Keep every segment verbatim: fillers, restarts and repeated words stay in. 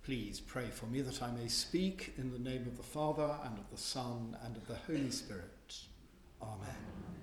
Please pray for me that I may speak in the name of the Father, and of the Son, and of the Holy Spirit. Amen.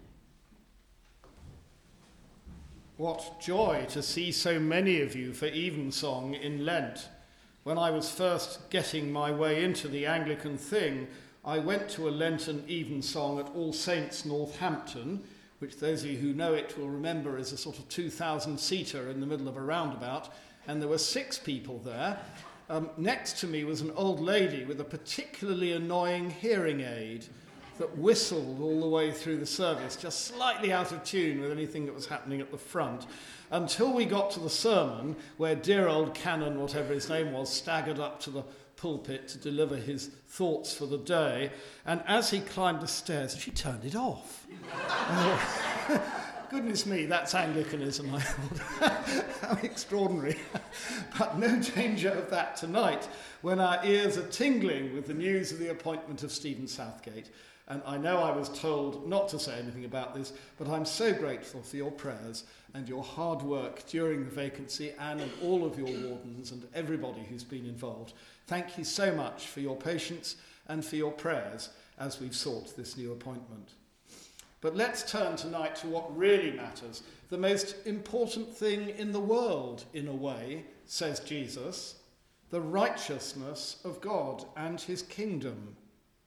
What joy to see so many of you for evensong in Lent. When I was first getting my way into the Anglican thing, I went to a Lenten evensong at All Saints, Northampton, which those of you who know it will remember is a sort of two thousand seater in the middle of a roundabout, and there were six people there. Um, next to me was an old lady with a particularly annoying hearing aid that whistled all the way through the service, just slightly out of tune with anything that was happening at the front, until we got to the sermon, where dear old Canon, whatever his name was, staggered up to the pulpit to deliver his thoughts for the day, and as he climbed the stairs, she turned it off. Oh, goodness me, that's Anglicanism, I thought. How extraordinary. But no danger of that tonight, when our ears are tingling with the news of the appointment of Stephen Southgate. And I know I was told not to say anything about this, but I'm so grateful for your prayers and your hard work during the vacancy, Anne and all of your wardens and everybody who's been involved. Thank you so much for your patience and for your prayers as we've sought this new appointment. But let's turn tonight to what really matters. The most important thing in the world, in a way, says Jesus, the righteousness of God and his kingdom.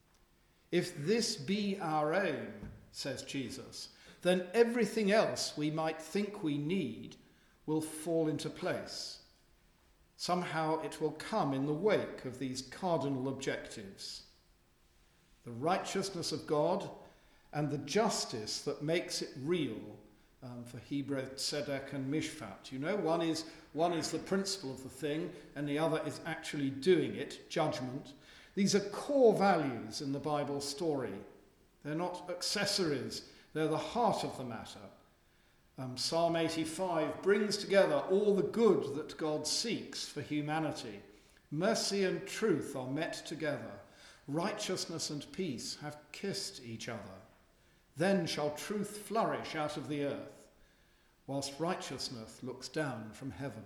If this be our aim, says Jesus, then everything else we might think we need will fall into place. Somehow it will come in the wake of these cardinal objectives. The righteousness of God and the justice that makes it real um, for Hebrew, Tzedek and Mishpat. You know, one is, one is the principle of the thing and the other is actually doing it, judgment. These are core values in the Bible story. They're not accessories. They're the heart of the matter. Um, Psalm eighty-five brings together all the good that God seeks for humanity. Mercy and truth are met together. Righteousness and peace have kissed each other. Then shall truth flourish out of the earth, whilst righteousness looks down from heaven.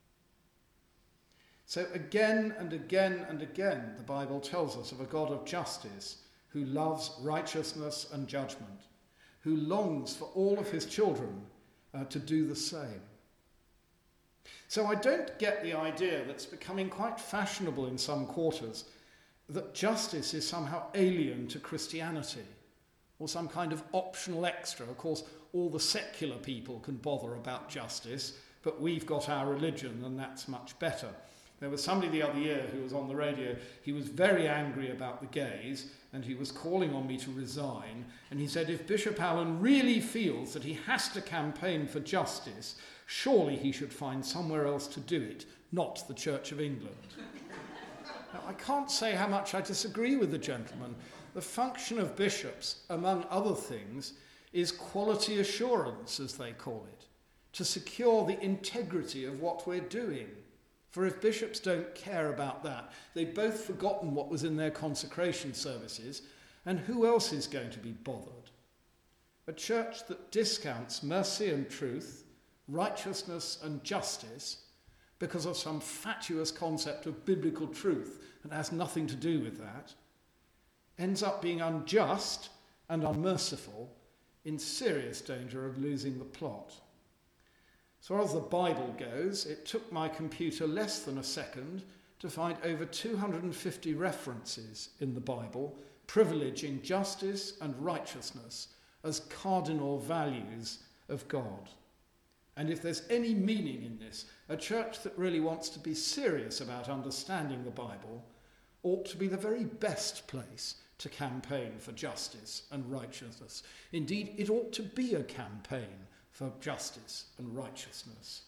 So again and again and again, the Bible tells us of a God of justice who loves righteousness and judgment, who longs for all of his children uh, to do the same. So I don't get the idea that's becoming quite fashionable in some quarters that justice is somehow alien to Christianity or some kind of optional extra. Of course, all the secular people can bother about justice, but we've got our religion and that's much better. There was somebody the other year who was on the radio. He was very angry about the gays and he was calling on me to resign. And he said, if Bishop Allen really feels that he has to campaign for justice, surely he should find somewhere else to do it, not the Church of England. Now, I can't say how much I disagree with the gentleman. The function of bishops, among other things, is quality assurance, as they call it, to secure the integrity of what we're doing. For if bishops don't care about that, they've both forgotten what was in their consecration services, and who else is going to be bothered? A church that discounts mercy and truth, righteousness and justice, because of some fatuous concept of biblical truth and has nothing to do with that, ends up being unjust and unmerciful, in serious danger of losing the plot. As far as the Bible goes, it took my computer less than a second to find over two hundred fifty references in the Bible privileging justice and righteousness as cardinal values of God. And if there's any meaning in this, a church that really wants to be serious about understanding the Bible ought to be the very best place to campaign for justice and righteousness. Indeed, it ought to be a campaign for justice and righteousness.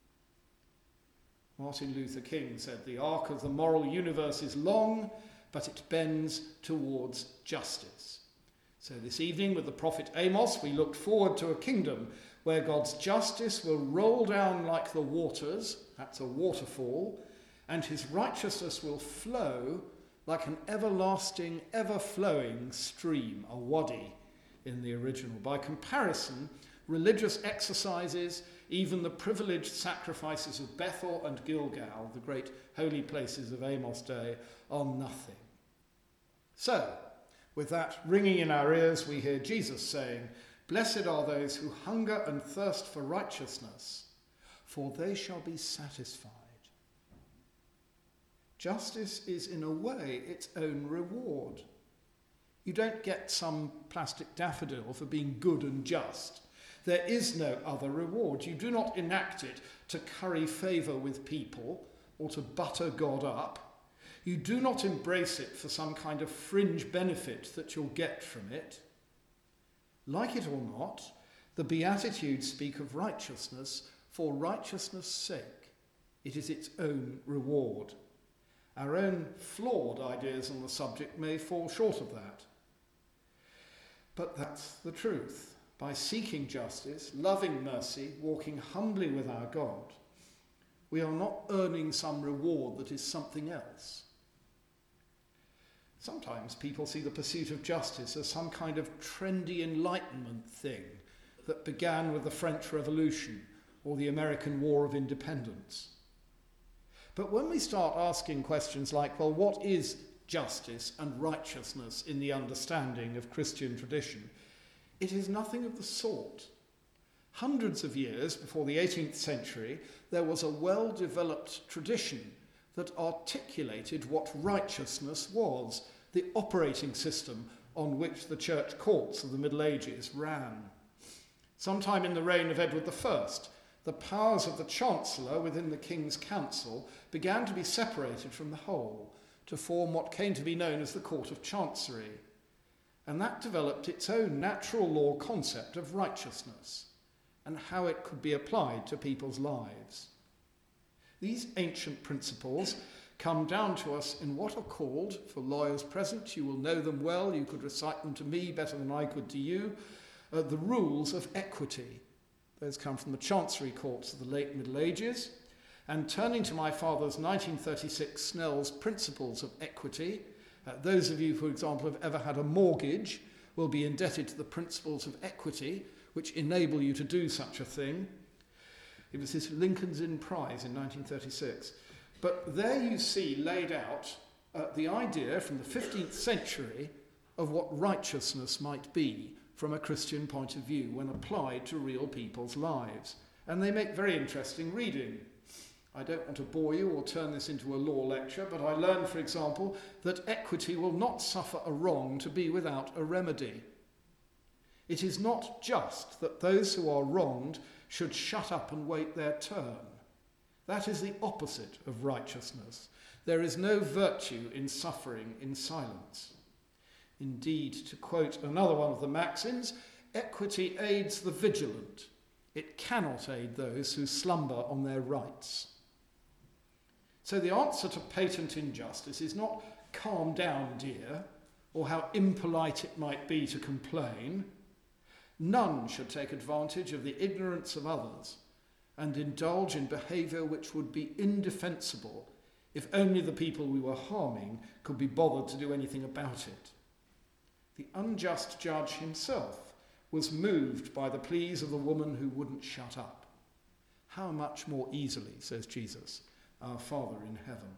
Martin Luther King said, the arc of the moral universe is long, but it bends towards justice. So this evening with the prophet Amos, we look forward to a kingdom where God's justice will roll down like the waters, that's a waterfall, and his righteousness will flow like an everlasting, ever-flowing stream, a wadi in the original. By comparison, religious exercises even the privileged sacrifices of Bethel and Gilgal, the great holy places of Amos' day, are nothing. So, with that ringing in our ears, we hear Jesus saying, "Blessed are those who hunger and thirst for righteousness, for they shall be satisfied." Justice is, in a way, its own reward. You don't get some plastic daffodil for being good and just. There is no other reward. You do not enact it to curry favour with people or to butter God up. You do not embrace it for some kind of fringe benefit that you'll get from it. Like it or not, the Beatitudes speak of righteousness for righteousness' sake. It is its own reward. Our own flawed ideas on the subject may fall short of that. But that's the truth. By seeking justice, loving mercy, walking humbly with our God, we are not earning some reward that is something else. Sometimes people see the pursuit of justice as some kind of trendy Enlightenment thing that began with the French Revolution or the American War of Independence. But when we start asking questions like, well, what is justice and righteousness in the understanding of Christian tradition, it is nothing of the sort. Hundreds of years before the eighteenth century, there was a well-developed tradition that articulated what righteousness was, the operating system on which the church courts of the Middle Ages ran. Sometime in the reign of Edward the First, the powers of the Chancellor within the King's Council began to be separated from the whole to form what came to be known as the Court of Chancery. And that developed its own natural law concept of righteousness and how it could be applied to people's lives. These ancient principles come down to us in what are called, for lawyers present, you will know them well, you could recite them to me better than I could to you, uh, the rules of equity. Those come from the Chancery Courts of the late Middle Ages. And turning to my father's nineteen thirty-six Snell's Principles of Equity, uh, those of you, for example, who have ever had a mortgage will be indebted to the Principles of Equity, which enable you to do such a thing. It was his Lincoln's Inn Prize in nineteen thirty-six. But there you see laid out uh, the idea from the fifteenth century of what righteousness might be from a Christian point of view when applied to real people's lives. And they make very interesting reading. I don't want to bore you or turn this into a law lecture, but I learned, for example, that equity will not suffer a wrong to be without a remedy. It is not just that those who are wronged should shut up and wait their turn. That is the opposite of righteousness. There is no virtue in suffering in silence. Indeed, to quote another one of the maxims, equity aids the vigilant. It cannot aid those who slumber on their rights. So the answer to patent injustice is not calm down, dear, or how impolite it might be to complain. None should take advantage of the ignorance of others and indulge in behaviour which would be indefensible if only the people we were harming could be bothered to do anything about it. The unjust judge himself was moved by the pleas of the woman who wouldn't shut up. How much more easily, says Jesus, our Father in heaven.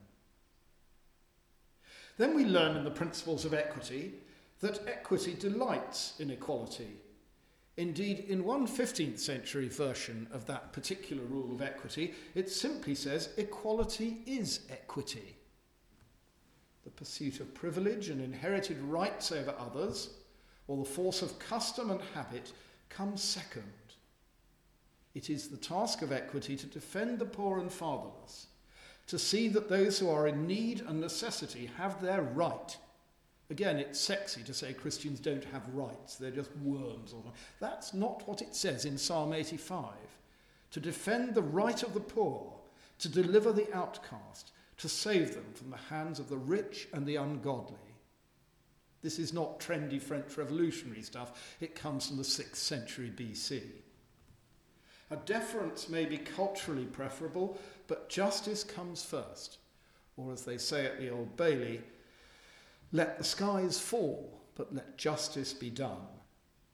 Then we learn in the Principles of Equity that equity delights in equality. Indeed, in one fifteenth century version of that particular rule of equity, it simply says equality is equity. The pursuit of privilege and inherited rights over others, or the force of custom and habit, comes second. It is the task of equity to defend the poor and fatherless, to see that those who are in need and necessity have their right. Again, it's sexy to say Christians don't have rights, they're just worms. Or That's not what it says in Psalm eighty-five. To defend the right of the poor, to deliver the outcast, to save them from the hands of the rich and the ungodly. This is not trendy French revolutionary stuff. It comes from the sixth century B C. A deference may be culturally preferable, but justice comes first. Or as they say at the Old Bailey, let the skies fall, but let justice be done.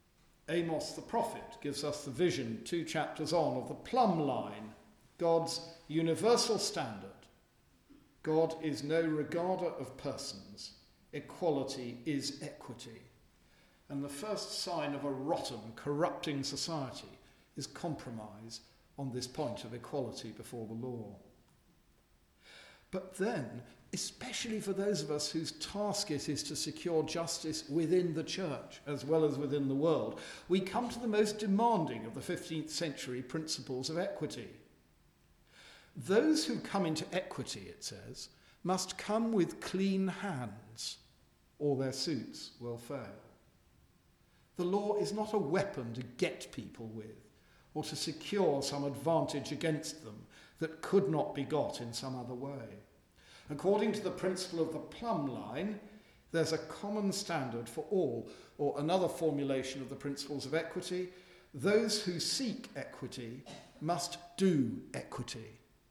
Amos the prophet gives us the vision two chapters on of the plumb line, God's universal standard. God is no regarder of persons. Equality is equity. And the first sign of a rotten, corrupting society is compromise on this point of equality before the law. But then, especially for those of us whose task it is to secure justice within the church as well as within the world, we come to the most demanding of the fifteenth century principles of equity. Those who come into equity, it says, must come with clean hands, or their suits will fail. The law is not a weapon to get people with, or to secure some advantage against them that could not be got in some other way. According to the principle of the plumb line, there's a common standard for all, or another formulation of the principles of equity: those who seek equity must do equity.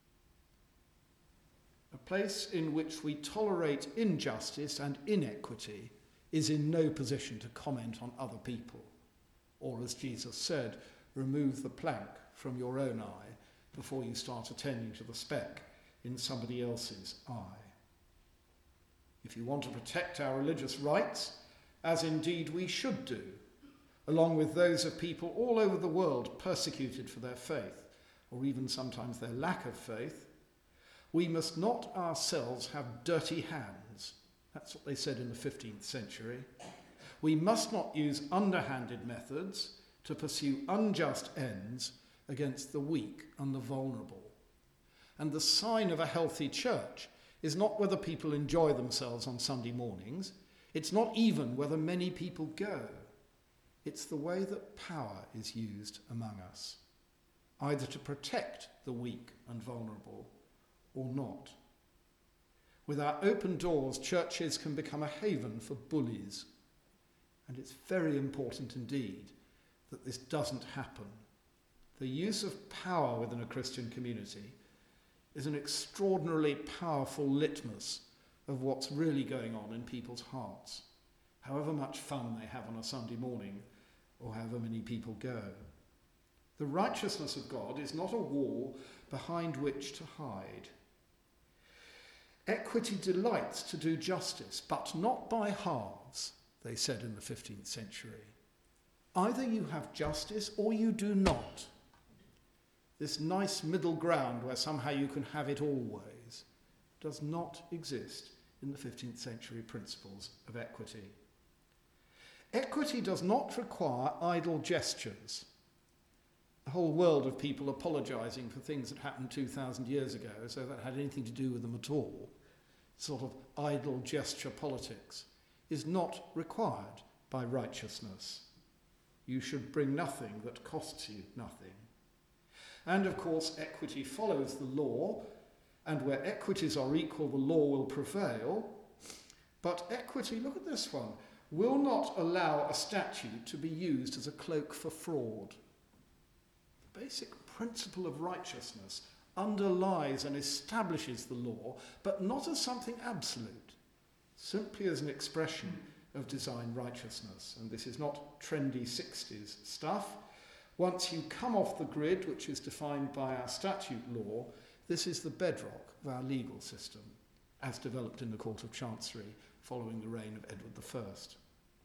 A place in which we tolerate injustice and inequity is in no position to comment on other people, or, as Jesus said, remove the plank from your own eye before you start attending to the speck in somebody else's eye. If you want to protect our religious rights, as indeed we should do, along with those of people all over the world persecuted for their faith, or even sometimes their lack of faith, we must not ourselves have dirty hands. That's what they said in the fifteenth century. We must not use underhanded methods to pursue unjust ends against the weak and the vulnerable. And the sign of a healthy church is not whether people enjoy themselves on Sunday mornings. It's not even whether many people go. It's the way that power is used among us, either to protect the weak and vulnerable or not. With our open doors, churches can become a haven for bullies. And it's very important indeed that this doesn't happen. The use of power within a Christian community is an extraordinarily powerful litmus of what's really going on in people's hearts, however much fun they have on a Sunday morning or however many people go. The righteousness of God is not a wall behind which to hide. Equity delights to do justice, but not by halves, they said in the fifteenth century. Either you have justice or you do not. This nice middle ground where somehow you can have it always does not exist in the fifteenth century principles of equity. Equity does not require idle gestures. A whole world of people apologising for things that happened two thousand years ago, as though that had anything to do with them at all, sort of idle gesture politics, is not required by righteousness. You should bring nothing that costs you nothing. And of course, equity follows the law, and where equities are equal, the law will prevail. But equity, look at this one, will not allow a statute to be used as a cloak for fraud. The basic principle of righteousness underlies and establishes the law, but not as something absolute, simply as an expression of design righteousness. And this is not trendy sixties stuff. Once you come off the grid, which is defined by our statute law, this is the bedrock of our legal system, as developed in the Court of Chancery following the reign of Edward the First.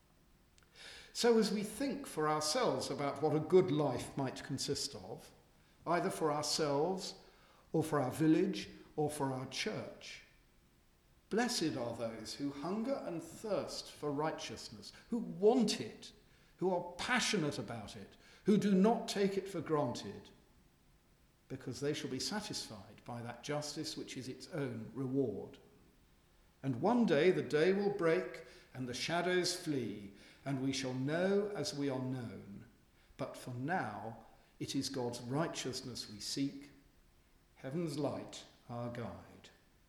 So as we think for ourselves about what a good life might consist of, either for ourselves or for our village or for our church, blessed are those who hunger and thirst for righteousness, who want it, who are passionate about it, who do not take it for granted, because they shall be satisfied by that justice which is its own reward. And one day the day will break and the shadows flee, and we shall know as we are known. But for now, it is God's righteousness we seek, heaven's light our guide.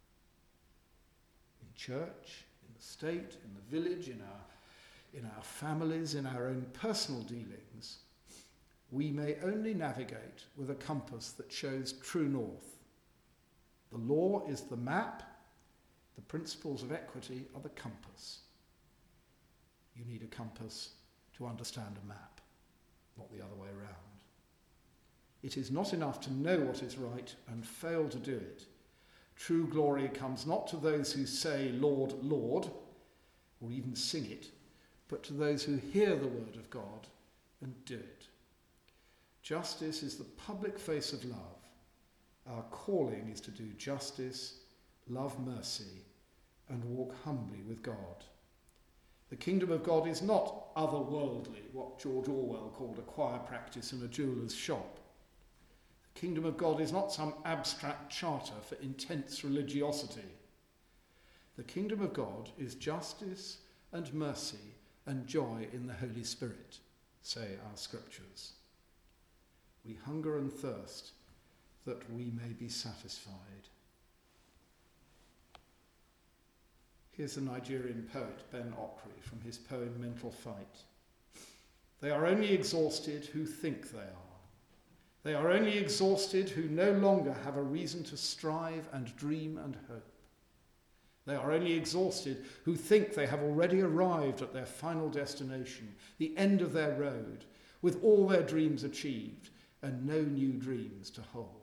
In church, in the state, in the village, in our, in our families, in our own personal dealings, we may only navigate with a compass that shows true north. The law is the map, the principles of equity are the compass. You need a compass to understand a map. not the other way around. It is not enough to know what is right and fail to do it. True glory comes not to those who say, Lord, Lord, or even sing it, but to those who hear the word of God and do it. Justice is the public face of love. Our calling is to do justice, love mercy, and walk humbly with God. The kingdom of God is not otherworldly, what George Orwell called a choir practice in a jeweller's shop. The kingdom of God is not some abstract charter for intense religiosity. The kingdom of God is justice and mercy and joy in the Holy Spirit, say our scriptures. We hunger and thirst that we may be satisfied. Here's the Nigerian poet Ben Okri from his poem Mental Fight. They are only exhausted who think they are. They are only exhausted who no longer have a reason to strive and dream and hope. They are only exhausted who think they have already arrived at their final destination, the end of their road, with all their dreams achieved and no new dreams to hold.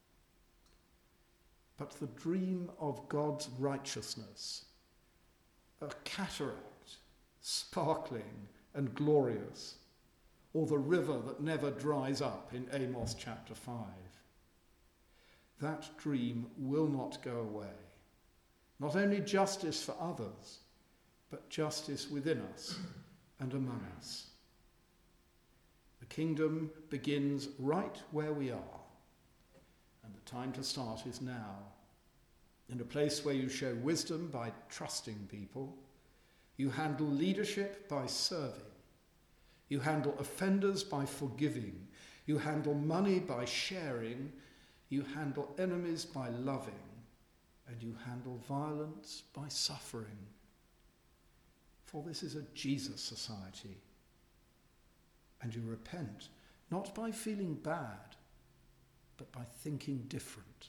But the dream of God's righteousness, a cataract, sparkling and glorious, or the river that never dries up in Amos chapter five. That dream will not go away. Not only justice for others, but justice within us and among us. The kingdom begins right where we are, and the time to start is now. In a place where you show wisdom by trusting people, you handle leadership by serving, you handle offenders by forgiving, you handle money by sharing, you handle enemies by loving, and you handle violence by suffering. For this is a Jesus society. And you repent, not by feeling bad, but by thinking different.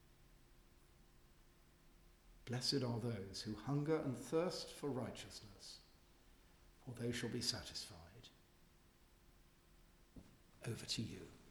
Blessed are those who hunger and thirst for righteousness, for they shall be satisfied. Over to you.